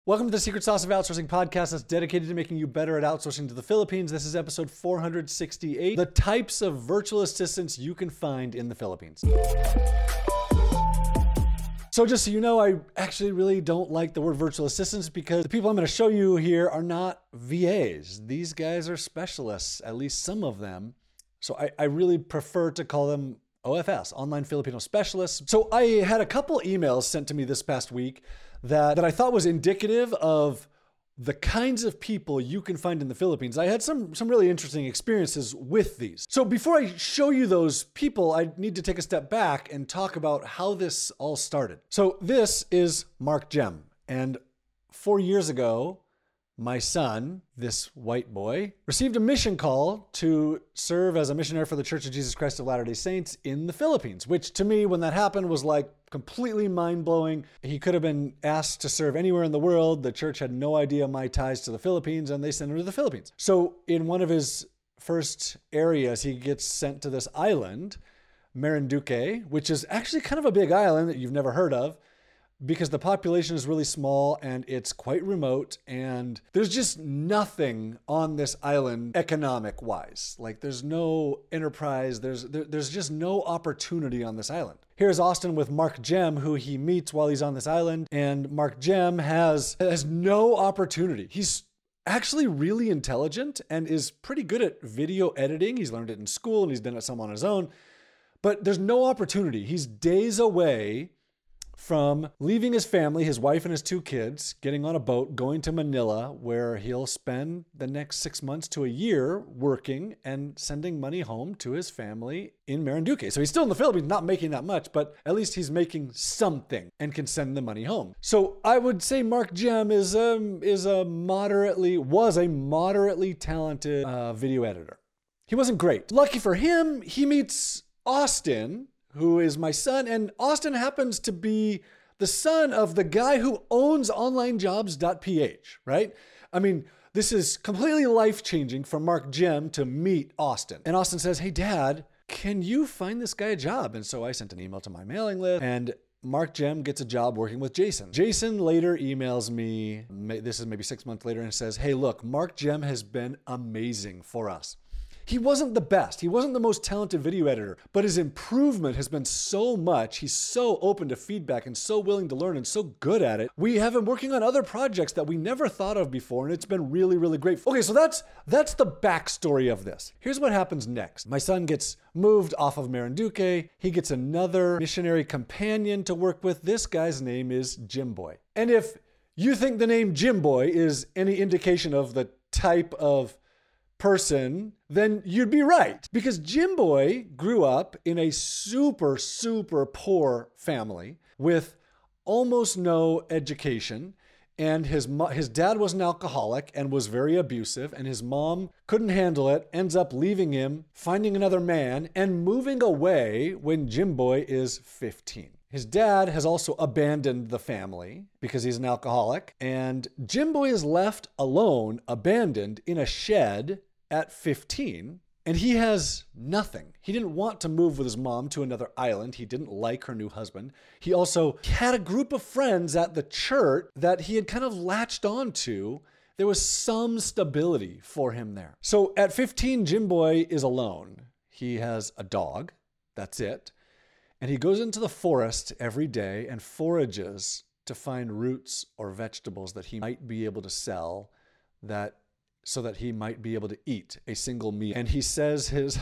Welcome to the Secret Sauce of Outsourcing podcast that's dedicated to making you better at outsourcing to the Philippines. This is episode 468, the types of virtual assistants you can find in the Philippines. So just so you know, I actually really don't like the word virtual assistants because the people I'm going to show you here are not VAs. These guys are specialists, at least some of them. So I really prefer to call them OFS, Online Filipino Specialists. So I had a couple emails sent to me this past week that I thought was indicative of the kinds of people you can find in the Philippines. I had some really interesting experiences with these. So before I show you those people, I need to take a step back and talk about how this all started. So this is Mark Jem. And 4 years ago, my son, this white boy, received a mission call to serve as a missionary for the Church of Jesus Christ of Latter-day Saints in the Philippines, which to me, when that happened, was like completely mind-blowing. He could have been asked to serve anywhere in the world. The church had no idea my ties to the Philippines, and they sent him to the Philippines. So in one of his first areas, he gets sent to this island, Marinduque, which is actually kind of a big island that you've never heard of, because the population is really small and it's quite remote, and there's just nothing on this island economic wise. Like there's no enterprise, there's just no opportunity on this island. Here's Austin with Mark Jem, who he meets while he's on this island, and Mark Jem has no opportunity. He's actually really intelligent and is pretty good at video editing. He's learned it in school and he's done it some on his own, but there's no opportunity. He's days away from leaving his family, his wife and his 2 kids, getting on a boat, going to Manila, where he'll spend the next 6 months to a year working and sending money home to his family in Marinduque. So he's still in the Philippines, not making that much, but at least he's making something and can send the money home. So I would say Mark Jem was a moderately talented video editor. He wasn't great. Lucky for him, he meets Austin, who is my son, and Austin happens to be the son of the guy who owns onlinejobs.ph, right? I mean, this is completely life-changing for Mark Jem to meet Austin. And Austin says, "Hey, Dad, can you find this guy a job?" And so I sent an email to my mailing list, and Mark Jem gets a job working with Jason. Jason later emails me, this is maybe 6 months later, and says, "Hey, look, Mark Jem has been amazing for us. He wasn't the best. He wasn't the most talented video editor, but his improvement has been so much. He's so open to feedback and so willing to learn and so good at it. We have him working on other projects that we never thought of before, and it's been really, really great." Okay, so that's the backstory of this. Here's what happens next. My son gets moved off of Marinduque. He gets another missionary companion to work with. This guy's name is Jim Boy. And if you think the name Jim Boy is any indication of the type of person, then you'd be right. Because Jim Boy grew up in a super, super poor family with almost no education. And his dad was an alcoholic and was very abusive. And his mom couldn't handle it, ends up leaving him, finding another man, and moving away when Jim Boy is 15. His dad has also abandoned the family because he's an alcoholic. And Jim Boy is left alone, abandoned in a shed at 15, and he has nothing. He didn't want to move with his mom to another island. He didn't like her new husband. He also had a group of friends at the church that he had kind of latched on to. There was some stability for him there. So at 15, Jim Boy is alone. He has a dog. That's it. And he goes into the forest every day and forages to find roots or vegetables that he might be able to sell so that he might be able to eat a single meal. And he says his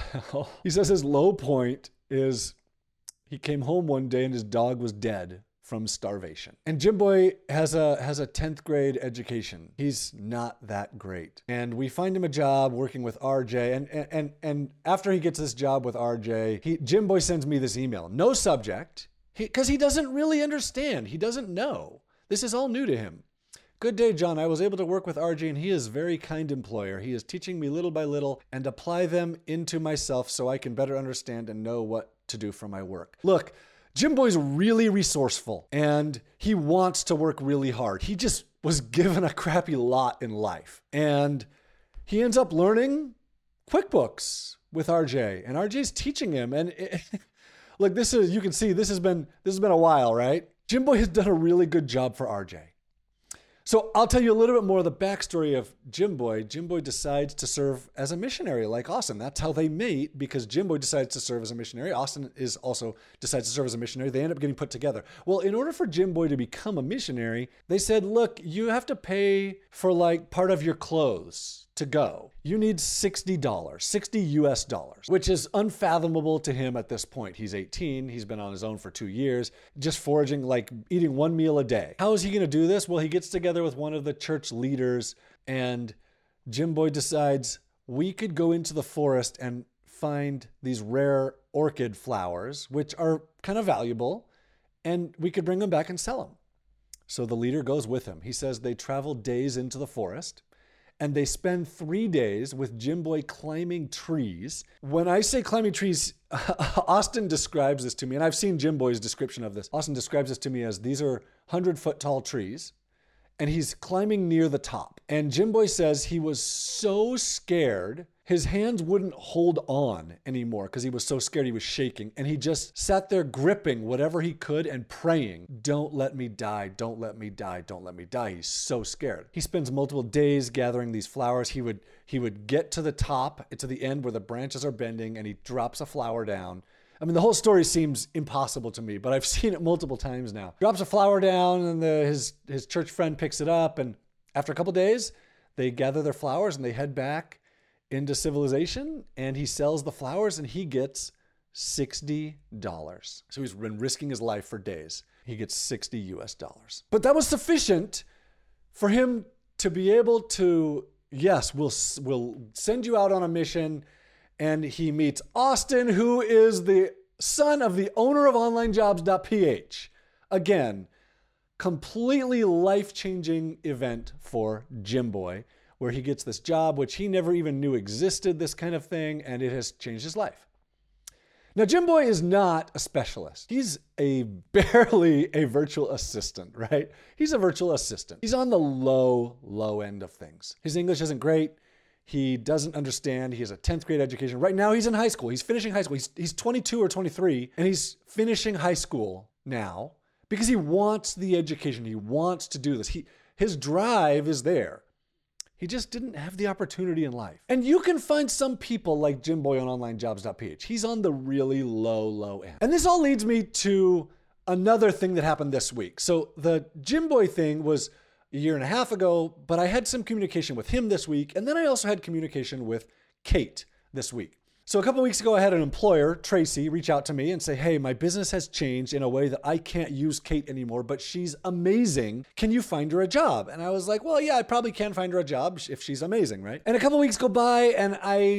low point is he came home one day and his dog was dead from starvation. And Jim Boy has a 10th grade education. He's not that great. And we find him a job working with RJ. And after he gets this job with RJ, Jim Boy sends me this email. No subject, because he doesn't really understand. He doesn't know. This is all new to him. "Good day, John. I was able to work with RJ, and he is a very kind employer. He is teaching me little by little and apply them into myself so I can better understand and know what to do for my work." Look, Jim Boy's really resourceful, and he wants to work really hard. He just was given a crappy lot in life, and he ends up learning QuickBooks with RJ, and RJ's teaching him. And look, you can see this has been a while, right? Jim Boy has done a really good job for RJ. So I'll tell you a little bit more of the backstory of Jimboy. Jimboy decides to serve as a missionary like Austin. That's how they meet, because Jimboy decides to serve as a missionary. Austin decides to serve as a missionary. They end up getting put together. Well, in order for Jimboy to become a missionary, they said, look, you have to pay for like part of your clothes to go. You need $60, 60 US dollars, which is unfathomable to him at this point. He's 18. He's been on his own for 2 years, just foraging, like eating one meal a day. How is he going to do this? Well, he gets together with one of the church leaders, and Jimboy decides we could go into the forest and find these rare orchid flowers, which are kind of valuable, and we could bring them back and sell them. So the leader goes with him. He says they travel days into the forest, and they spend 3 days with Jimboy climbing trees. When I say climbing trees, Austin describes this to me, and I've seen Jimboy's description of this. Austin describes this to me as these are 100-foot tall trees, and he's climbing near the top. And Jimboy says he was so scared, his hands wouldn't hold on anymore because he was so scared, he was shaking. And he just sat there gripping whatever he could and praying, don't let me die, don't let me die, don't let me die. He's so scared. He spends multiple days gathering these flowers. He would get to the top, to the end where the branches are bending, and he drops a flower down. I mean, the whole story seems impossible to me, but I've seen it multiple times now. Drops a flower down, and his church friend picks it up, and after a couple days, they gather their flowers and they head back into civilization, and he sells the flowers and he gets $60. So he's been risking his life for days. He gets 60 US dollars. But that was sufficient for him to be able to, yes, we'll send you out on a mission. And he meets Austin, who is the son of the owner of onlinejobs.ph. Again, completely life-changing event for Jimboy, where he gets this job, which he never even knew existed, this kind of thing, and it has changed his life. Now, Jimboy is not a specialist. He's barely a virtual assistant, right? He's a virtual assistant. He's on the low end of things. His English isn't great. He doesn't understand. He has a 10th grade education. Right now, he's in high school. He's finishing high school. He's 22 or 23, and he's finishing high school now because he wants the education. He wants to do this. His drive is there. He just didn't have the opportunity in life. And you can find some people like Jimboy on onlinejobs.ph. He's on the really low end. And this all leads me to another thing that happened this week. So the Jimboy thing was a year and a half ago, but I had some communication with him this week. And then I also had communication with Kate this week. So a couple of weeks ago, I had an employer, Tracy, reach out to me and say, hey, my business has changed in a way that I can't use Kate anymore, but she's amazing. Can you find her a job? And I was like, well, yeah, I probably can find her a job if she's amazing, right? And a couple of weeks go by and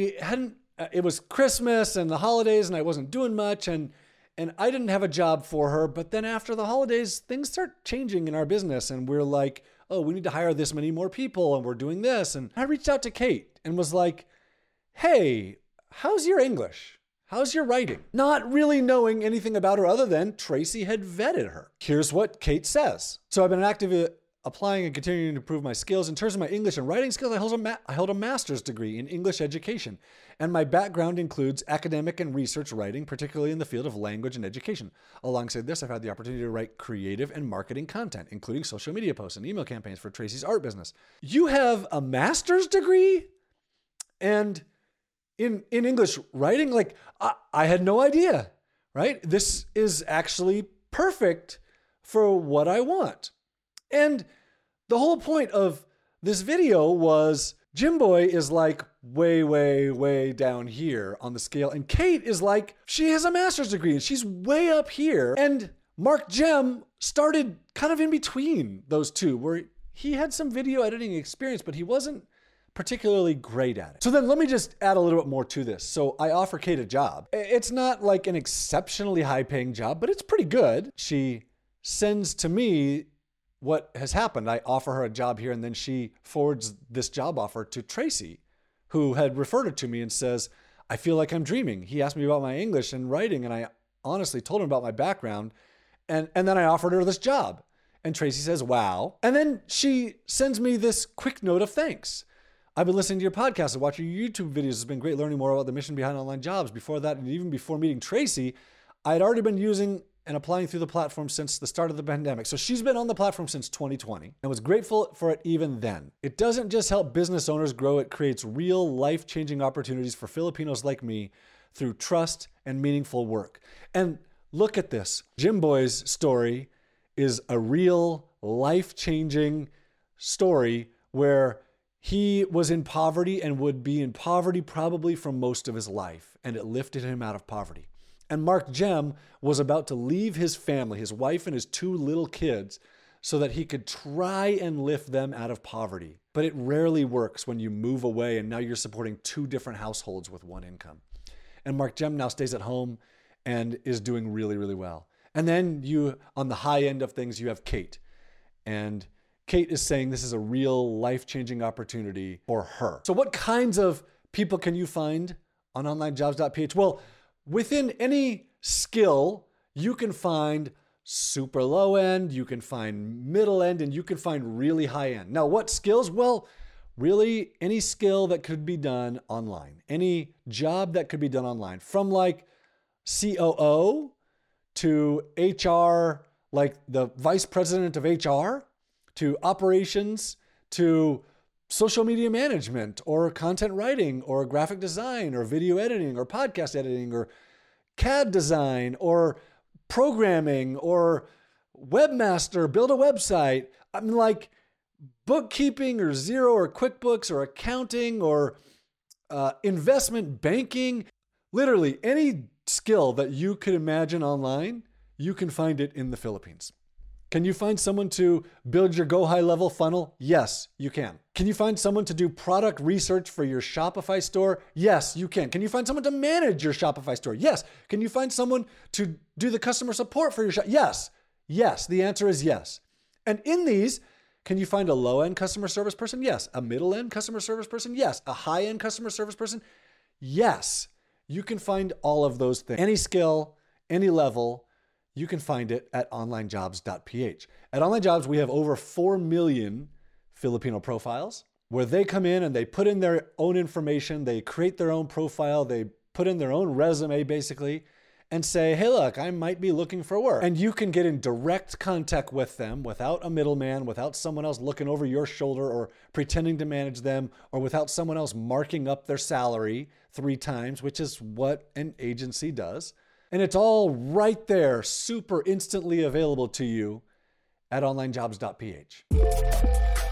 it was Christmas and the holidays and I wasn't doing much and I didn't have a job for her. But then after the holidays, things start changing in our business and we're like, oh, we need to hire this many more people and we're doing this. And I reached out to Kate and was like, hey, how's your English? How's your writing? Not really knowing anything about her other than Tracy had vetted her. Here's what Kate says. So I've been actively applying and continuing to improve my skills. In terms of my English and writing skills, I held a master's degree in English education. And my background includes academic and research writing, particularly in the field of language and education. Alongside this, I've had the opportunity to write creative and marketing content, including social media posts and email campaigns for Tracy's art business. You have a master's degree? And in English writing, like I had no idea, right? This is actually perfect for what I want. And the whole point of this video was Jimboy is like way down here on the scale. And Kate is like, she has a master's degree and she's way up here. And Mark Jem started kind of in between those two where he had some video editing experience, but he wasn't particularly great at it. So then let me just add a little bit more to this. So I offer Kate a job. It's not like an exceptionally high paying job, but it's pretty good. She sends to me what has happened. I offer her a job here and then she forwards this job offer to Tracy, who had referred it to me and says, I feel like I'm dreaming. He asked me about my English and writing and I honestly told him about my background and then I offered her this job. And Tracy says, wow. And then she sends me this quick note of thanks. I've been listening to your podcast and watching your YouTube videos. It's been great learning more about the mission behind online jobs. Before that, and even before meeting Tracy, I had already been using and applying through the platform since the start of the pandemic. So she's been on the platform since 2020 and was grateful for it even then. It doesn't just help business owners grow, it creates real life-changing opportunities for Filipinos like me through trust and meaningful work. And look at this. Jim Boy's story is a real life-changing story where he was in poverty and would be in poverty probably for most of his life, and it lifted him out of poverty. And Mark Jem was about to leave his family, his wife and his 2 little kids, so that he could try and lift them out of poverty. But it rarely works when you move away and now you're supporting 2 different households with 1 income. And Mark Jem now stays at home and is doing really, really well. And then on the high end of things, you have Kate. And Kate is saying this is a real life-changing opportunity for her. So what kinds of people can you find on onlinejobs.ph? Well, within any skill, you can find super low end, you can find middle end, and you can find really high end. Now, what skills? Well, really any skill that could be done online, any job that could be done online, from like COO to HR, like the vice president of HR, to operations, to social media management or content writing or graphic design or video editing or podcast editing or CAD design or programming or webmaster, build a website. I mean, like bookkeeping or Xero or QuickBooks or accounting or investment banking. Literally any skill that you could imagine online, you can find it in the Philippines. Can you find someone to build your Go High Level funnel? Yes, you can. Can you find someone to do product research for your Shopify store? Yes, you can. Can you find someone to manage your Shopify store? Yes. Can you find someone to do the customer support for your shop? Yes. Yes, the answer is yes. And in these, can you find a low-end customer service person? Yes. A middle-end customer service person? Yes. A high-end customer service person? Yes. You can find all of those things. Any skill, any level, you can find it at onlinejobs.ph. At Online Jobs, we have over 4 million Filipino profiles where they come in and they put in their own information, they create their own profile, they put in their own resume basically, and say, hey, look, I might be looking for work. And you can get in direct contact with them without a middleman, without someone else looking over your shoulder or pretending to manage them, or without someone else marking up their salary 3 times, which is what an agency does. And it's all right there, super instantly available to you at onlinejobs.ph.